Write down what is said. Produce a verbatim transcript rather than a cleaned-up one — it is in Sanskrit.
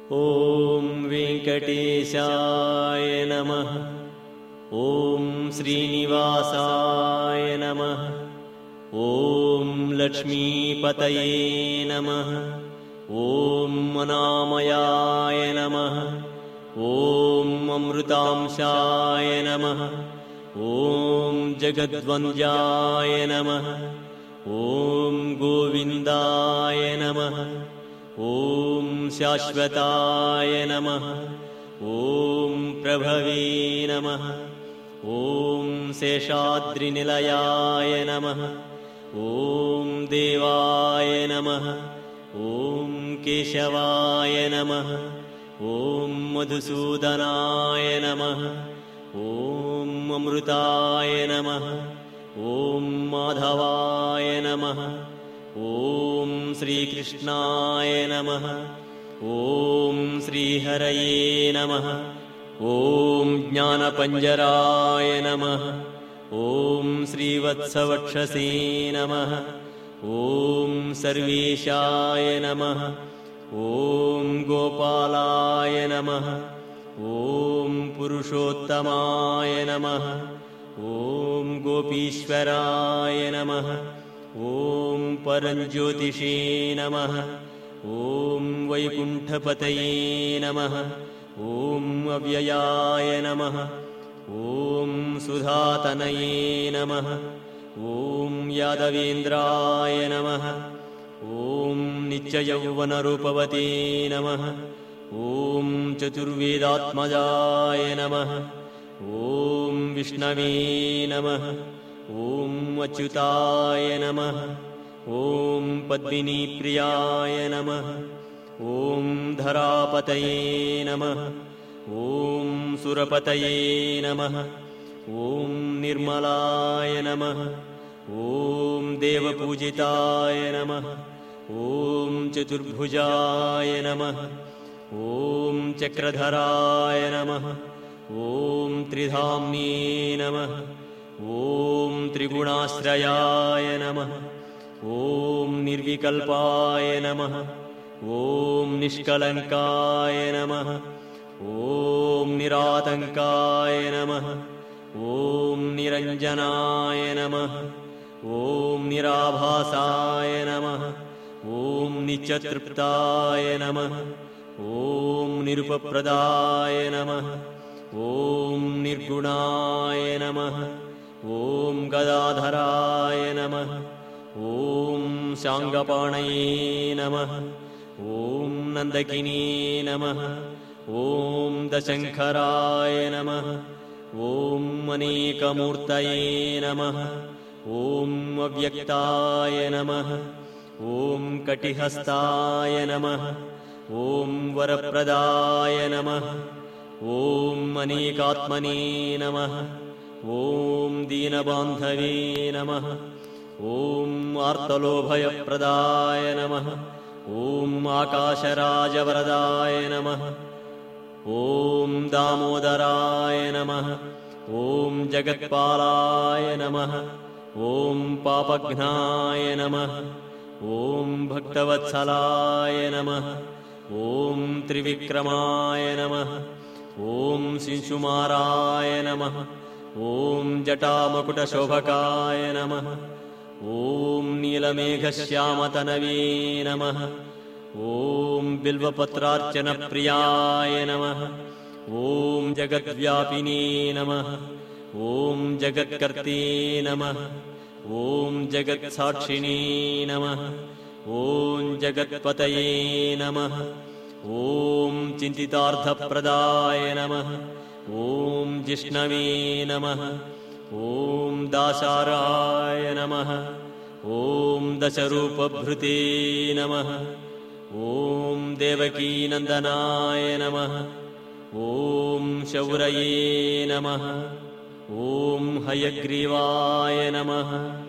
ॐ वेङ्कटेशाय नमः। ॐ श्रीनिवासाय नमः। ॐ लक्ष्मीपतये नमः। ॐ अनामयाय नमः। ॐ अमृतांशाय नमः। ॐ जगद्वन्द्याय नमः। ॐ गोविन्दाय नमः। ॐ शाश्वताय नमः। ॐ प्रभवे नमः। ॐ शेषाद्रिनिलयाय नमः। ॐ देवाय नमः। ॐ केशवाय नमः। ॐ मधुसूदनाय नमः। ॐ अमृताय नमः। ॐ माधवाय नमः। ॐ श्रीकृष्णाय नमः। ॐ श्रीहरये नमः। ॐ ज्ञानपञ्जराय नमः। ॐ श्रीवत्सवक्षसे नमः। ॐ सर्वेशाय नमः। ॐ गोपालाय नमः। ॐ पुरुषोत्तमाय नमः। ॐ गोपीश्वराय नमः। ॐ परञ्ज्योतिषे नमः। ॐ वैकुण्ठपतये नमः। ॐ अव्ययाय नमः। ॐ सुधातनये नमः। ॐ यादवेन्द्राय नमः। ॐ नित्ययौवनरूपवते नमः। ॐ चतुर्वेदात्मजाय नमः। ॐ विष्णवे नमः। ॐ अच्युताय नमः। ॐ पद्मिनीप्रियाय नमः। ॐ धरापतये नमः। ॐ सुरपतये नमः। ॐ निर्मलाय नमः। ॐ देवपूजिताय नमः। ॐ चतुर्भुजाय नमः। ॐ चक्रधराय नमः। ॐ त्रिधाम्ने नमः। ॐ त्रिगुणाश्रयाय नमः। ॐ निर्विकल्पाय नमः। ॐ निष्कलङ्काय नमः। ॐ निरातङ्काय नमः। ॐ निरञ्जनाय नमः। ॐ निराभासाय नमः। ॐ नित्यतृप्ताय नमः। ॐ निरुपप्रदाय नमः। ॐ निर्गुणाय नमः। ॐ गदाधराय नमः। ॐ शाङ्गपाणये नमः। ॐ नन्दकिने नमः। ॐ दशङ्खराय नमः। ॐ अनेकमूर्तये नमः। ॐ अव्यक्ताय नमः। ॐ कटिहस्ताय नमः। ॐ वरप्रदाय नमः। ॐ अनेकात्मने नमः। ॐ दीनबान्धवे नमः। ॐ आर्तलोभयप्रदाय नमः। ॐ आकाशराजवरदाय नमः। ॐ दामोदराय नमः। ॐ जगत्पालाय नमः। ॐ पापघ्नाय नमः। ॐ भक्तवत्सलाय नमः। ॐ त्रिविक्रमाय नमः। ॐ शिंशुमाराय नमः। ॐ जटामकुटशोभकाय नमः। ॐ नीलमेघश्यामतनवे नमः। ॐ बिल्वपत्रार्चनप्रियाय नमः। ॐ जगद्व्यापिने नमः। ॐ जगत्कर्ते नमः। ॐ जगत्साक्षिणे नमः। ॐ जगत्पतये नमः। ॐ चिन्तितार्थप्रदाय नमः। ॐ जिष्णवे नमः। ॐ दासाराय नमः। ॐ दशरूपभृते नमः। ॐ देवकीनन्दनाय नमः। ॐ शौरये नमः। ॐ हयग्रीवाय नमः।